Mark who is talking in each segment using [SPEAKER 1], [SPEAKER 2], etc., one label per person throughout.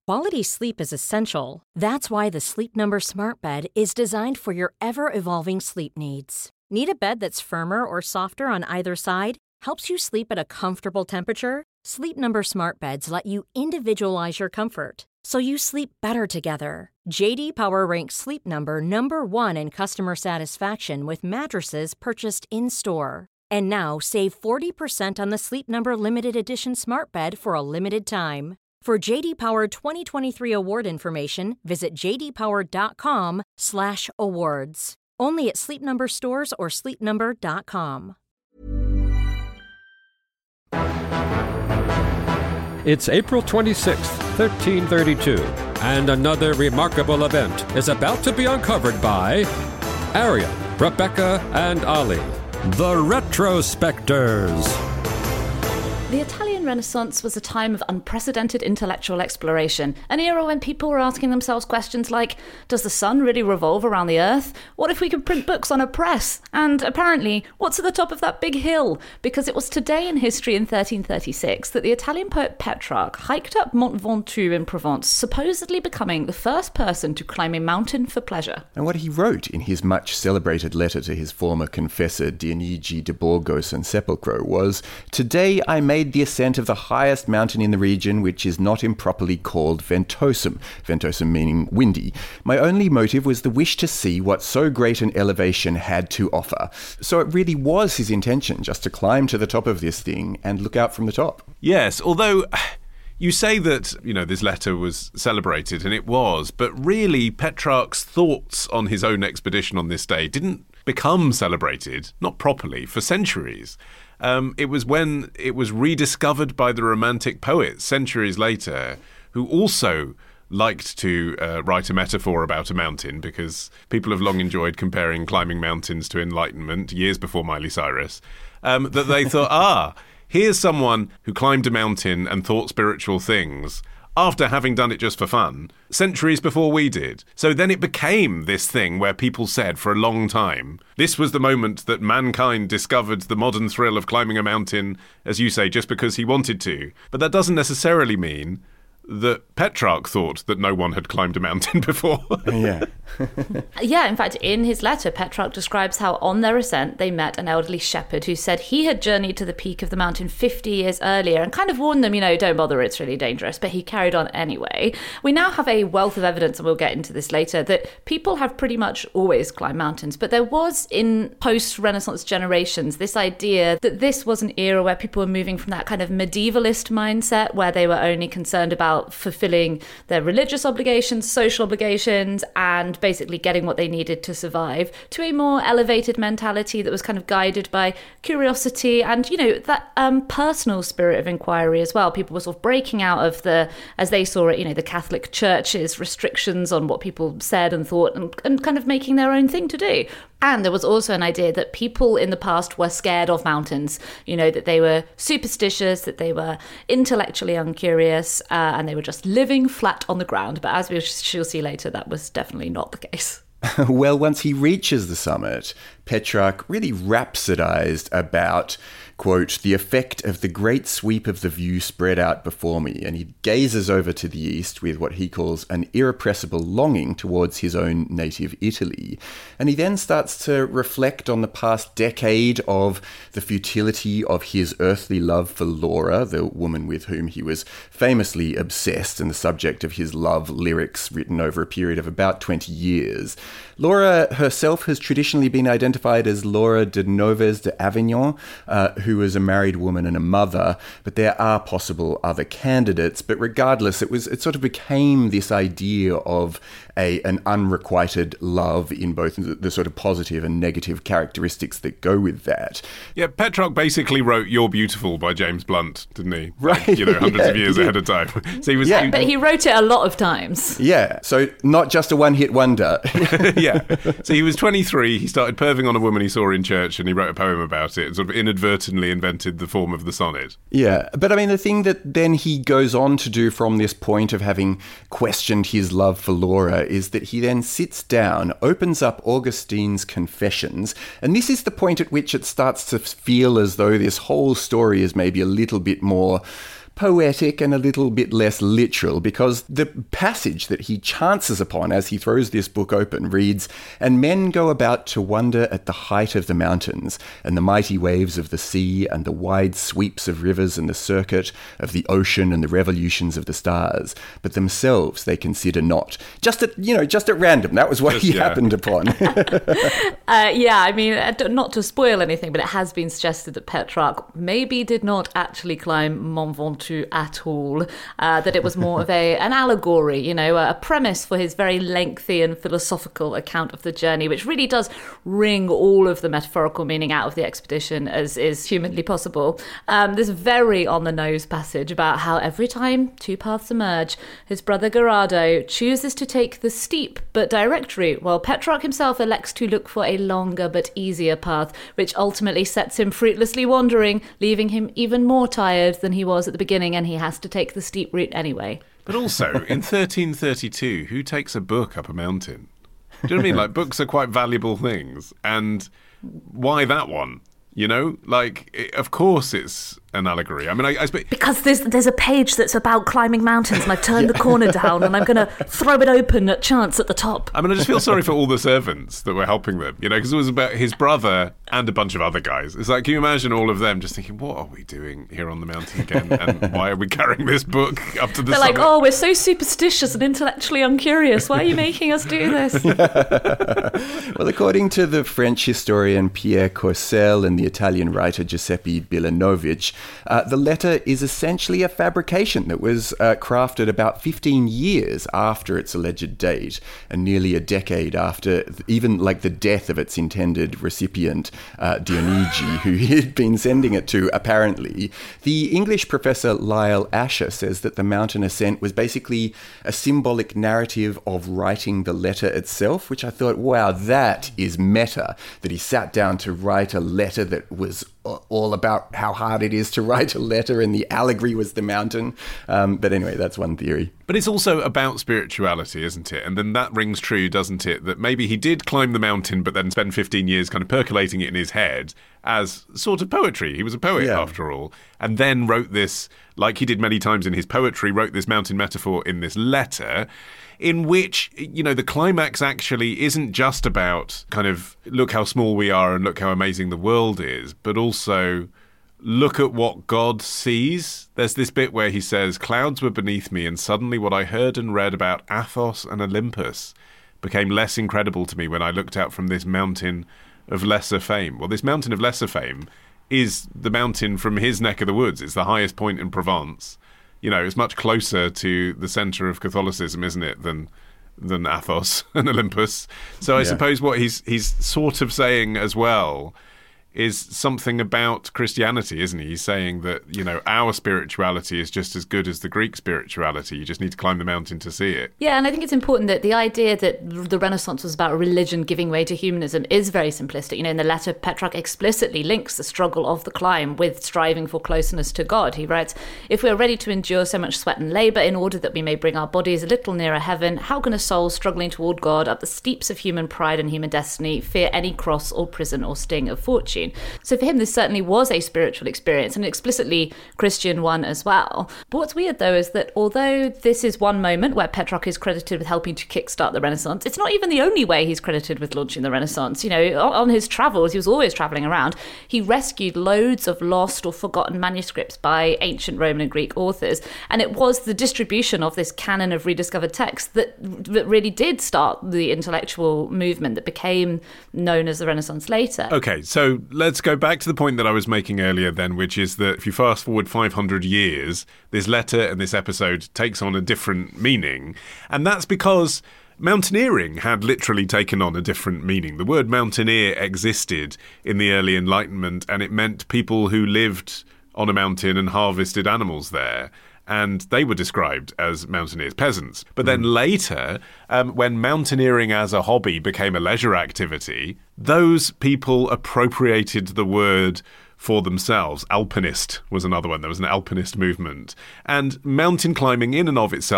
[SPEAKER 1] Quality sleep is essential. That's why the Sleep Number Smart Bed is designed for your ever-evolving sleep needs. Need a bed that's firmer or softer on either side? Helps you sleep at a comfortable temperature? Sleep Number Smart Beds let you individualize your comfort, so you sleep better together. J.D. Power ranks Sleep Number number 1 in customer satisfaction with mattresses purchased in-store. And now, save 40% on the Sleep Number Limited Edition Smart Bed for a limited time. For J.D. Power 2023 award information, visit jdpower.com/awards. Only at Sleep Number stores or sleepnumber.com.
[SPEAKER 2] It's April 26th, 1332, and another remarkable event is about to be uncovered by Ariel, Rebecca, and Ali, the Retrospectors.
[SPEAKER 3] The Italian Renaissance was a time of unprecedented intellectual exploration, an era when people were asking themselves questions like, does the sun really revolve around the earth? What if we could print books on a press? And apparently, what's at the top of that big hill? Because it was today in history in 1336 that the Italian poet Petrarch hiked up Mont Ventoux in Provence, supposedly becoming the first person to climb a mountain for pleasure.
[SPEAKER 4] And what he wrote in his much celebrated letter to his former confessor Dionigi de Borgos and Sepulchro was, "Today I made the ascent of the highest mountain in the region, which is not improperly called Ventosum," Ventosum meaning windy. "My only motive was the wish to see what so great an elevation had to offer." So it really was his intention just to climb to the top of this thing and look out from the top.
[SPEAKER 5] Yes, although you say that, this letter was celebrated, and it was, but really Petrarch's thoughts on his own expedition on this day didn't become celebrated, not properly, for centuries. It was when it was rediscovered by the Romantic poets centuries later, who also liked to write a metaphor about a mountain, because people have long enjoyed comparing climbing mountains to enlightenment, years before Miley Cyrus, that they thought, here's someone who climbed a mountain and thought spiritual things after having done it just for fun, centuries before we did. So then it became this thing where people said for a long time, this was the moment that mankind discovered the modern thrill of climbing a mountain, as you say, just because he wanted to. But that doesn't necessarily mean that Petrarch thought that no one had climbed a mountain before.
[SPEAKER 4] Yeah.
[SPEAKER 3] Yeah, in fact, in his letter, Petrarch describes how on their ascent they met an elderly shepherd who said he had journeyed to the peak of the mountain 50 years earlier and kind of warned them, don't bother, it's really dangerous, but he carried on anyway. We now have a wealth of evidence, and we'll get into this later, that people have pretty much always climbed mountains, but there was in post-Renaissance generations this idea that this was an era where people were moving from that kind of medievalist mindset where they were only concerned about fulfilling their religious obligations, social obligations, and basically getting what they needed to survive, to a more elevated mentality that was kind of guided by curiosity and, that personal spirit of inquiry as well. People were sort of breaking out of as they saw it, the Catholic Church's restrictions on what people said and thought, and kind of making their own thing to do. And there was also an idea that people in the past were scared of mountains, that they were superstitious, that they were intellectually uncurious, and they were just living flat on the ground. But as we shall see later, that was definitely not the case.
[SPEAKER 4] Well, once he reaches the summit, Petrarch really rhapsodized about, quote, "the effect of the great sweep of the view spread out before me," and he gazes over to the east with what he calls an irrepressible longing towards his own native Italy. And he then starts to reflect on the past decade of the futility of his earthly love for Laura, the woman with whom he was famously obsessed and the subject of his love lyrics written over a period of about 20 years. Laura herself has traditionally been identified as Laura de Noves de Avignon, who was a married woman and a mother, but there are possible other candidates. But regardless, it sort of became this idea of an unrequited love in both the sort of positive and negative characteristics that go with that.
[SPEAKER 5] Yeah, Petrarch basically wrote You're Beautiful by James Blunt, didn't he?
[SPEAKER 4] Right.
[SPEAKER 5] Hundreds of years ahead of time. So
[SPEAKER 3] but he wrote it a lot of times.
[SPEAKER 4] Yeah, so not just a one-hit wonder.
[SPEAKER 5] Yeah. So he was 23, he started perving on a woman he saw in church, and he wrote a poem about it, and sort of inadvertently invented the form of the sonnet.
[SPEAKER 4] Yeah, but I mean, the thing that then he goes on to do from this point of having questioned his love for Laura is that he then sits down, opens up Augustine's Confessions, and this is the point at which it starts to feel as though this whole story is maybe a little bit more poetic and a little bit less literal, because the passage that he chances upon as he throws this book open reads, "And men go about to wonder at the height of the mountains, and the mighty waves of the sea, and the wide sweeps of rivers, and the circuit of the ocean, and the revolutions of the stars. But themselves they consider not." Just at random. That was what he happened upon.
[SPEAKER 3] Yeah, I mean, not to spoil anything, but it has been suggested that Petrarch maybe did not actually climb Mont Ventoux at all, that it was more of an allegory, a premise for his very lengthy and philosophical account of the journey, which really does wring all of the metaphorical meaning out of the expedition as is humanly possible. This very on-the-nose passage about how every time two paths emerge, his brother Gerardo chooses to take the steep but direct route, while Petrarch himself elects to look for a longer but easier path, which ultimately sets him fruitlessly wandering, leaving him even more tired than he was at the beginning, and he has to take the steep route anyway.
[SPEAKER 5] But also, in 1332, who takes a book up a mountain? Do you know what I mean? Like, books are quite valuable things. And why that one? Of course it's an allegory. I mean, I
[SPEAKER 3] because there's a page that's about climbing mountains, and I've turned the corner down, and I'm going to throw it open at chance at the top.
[SPEAKER 5] I mean, I just feel sorry for all the servants that were helping them, because it was about his brother and a bunch of other guys. It's like, can you imagine all of them just thinking, what are we doing here on the mountain again? And why are we carrying this book up to the
[SPEAKER 3] They're
[SPEAKER 5] summit?
[SPEAKER 3] like, oh, we're so superstitious and intellectually uncurious. Why are you making us do this?
[SPEAKER 4] Well, according to the French historian Pierre Courcelle and the Italian writer Giuseppe Bilanovic, the letter is essentially a fabrication that was crafted about 15 years after its alleged date, and nearly a decade after even the death of its intended recipient, Dionigi, who he had been sending it to, apparently. The English professor Lyle Asher says that the mountain ascent was basically a symbolic narrative of writing the letter itself, which I thought, wow, that is meta, that he sat down to write a letter that was all about how hard it is to write a letter, and the allegory was the mountain. But anyway, that's one theory.
[SPEAKER 5] But it's also about spirituality, isn't it? And then that rings true, doesn't it? That maybe he did climb the mountain, but then spend 15 years kind of percolating it in his head as sort of poetry. He was a poet, after all. And then wrote this, like he did many times in his poetry, wrote this mountain metaphor in this letter, in which, the climax actually isn't just about kind of look how small we are and look how amazing the world is, but also look at what God sees. There's this bit where he says, "Clouds were beneath me, and suddenly what I heard and read about Athos and Olympus became less incredible to me when I looked out from this mountain of lesser fame." Well, this mountain of lesser fame is the mountain from his neck of the woods. It's the highest point in Provence. It's much closer to the centre of Catholicism, isn't it, than Athos and Olympus. So I suppose what he's sort of saying as well is something about Christianity, isn't he? He's saying that, our spirituality is just as good as the Greek spirituality. You just need to climb the mountain to see it.
[SPEAKER 3] Yeah, and I think it's important that the idea that the Renaissance was about religion giving way to humanism is very simplistic. In the letter, Petrarch explicitly links the struggle of the climb with striving for closeness to God. He writes, "If we are ready to endure so much sweat and labour in order that we may bring our bodies a little nearer heaven, how can a soul struggling toward God up the steeps of human pride and human destiny fear any cross or prison or sting of fortune?" So for him, this certainly was a spiritual experience, and an explicitly Christian one as well. But what's weird, though, is that although this is one moment where Petrarch is credited with helping to kickstart the Renaissance, it's not even the only way he's credited with launching the Renaissance. On his travels, he was always travelling around. He rescued loads of lost or forgotten manuscripts by ancient Roman and Greek authors, and it was the distribution of this canon of rediscovered texts that really did start the intellectual movement that became known as the Renaissance later.
[SPEAKER 5] Okay, so let's go back to the point that I was making earlier then, which is that if you fast forward 500 years, this letter and this episode takes on a different meaning. And that's because mountaineering had literally taken on a different meaning. The word mountaineer existed in the early Enlightenment, and it meant people who lived on a mountain and harvested animals there. And they were described as mountaineers, peasants. But then later, when mountaineering as a hobby became a leisure activity, those people appropriated the word for themselves. Alpinist was another one. There was an alpinist movement. And mountain climbing in and of itself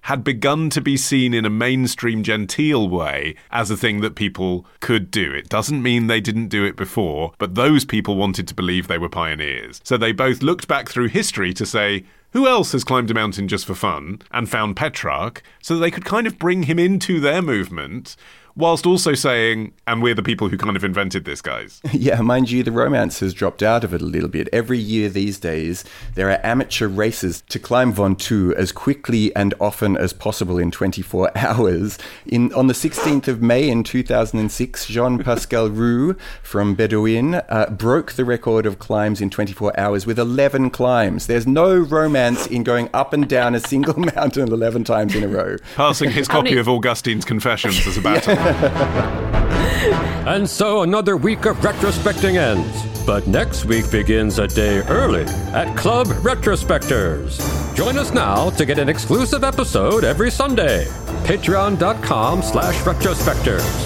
[SPEAKER 5] had begun to be seen in a mainstream genteel way as a thing that people could do. It doesn't mean they didn't do it before, but those people wanted to believe they were pioneers. So they both looked back through history to say, who else has climbed a mountain just for fun, and found Petrarch, so that they could kind of bring him into their movement, whilst also saying, and we're the people who kind of invented this, guys.
[SPEAKER 4] Yeah, mind you, the romance has dropped out of it a little bit. Every year these days, there are amateur races to climb Ventoux as quickly and often as possible in 24 hours. On the 16th of May in 2006, Jean-Pascal Roux from Bedouin broke the record of climbs in 24 hours with 11 climbs. There's no romance in going up and down a single mountain 11 times in a row.
[SPEAKER 5] Passing his copy of Augustine's Confessions as a battle.
[SPEAKER 2] And so another week of retrospecting ends. But next week begins a day early at Club Retrospectors. Join us now to get an exclusive episode every Sunday. Patreon.com/retrospectors.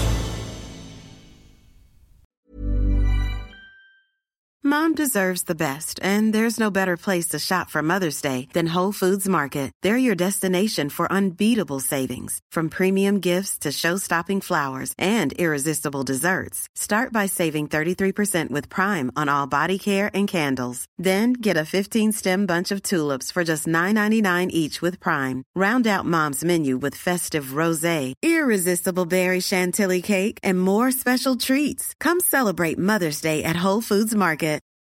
[SPEAKER 6] Mom deserves the best, and there's no better place to shop for Mother's Day than Whole Foods Market. They're your destination for unbeatable savings, from premium gifts to show-stopping flowers and irresistible desserts. Start by saving 33% with Prime on all body care and candles. Then get a 15-stem bunch of tulips for just $9.99 each with Prime. Round out Mom's menu with festive rosé, irresistible berry chantilly cake, and more special treats. Come celebrate Mother's Day at Whole Foods Market.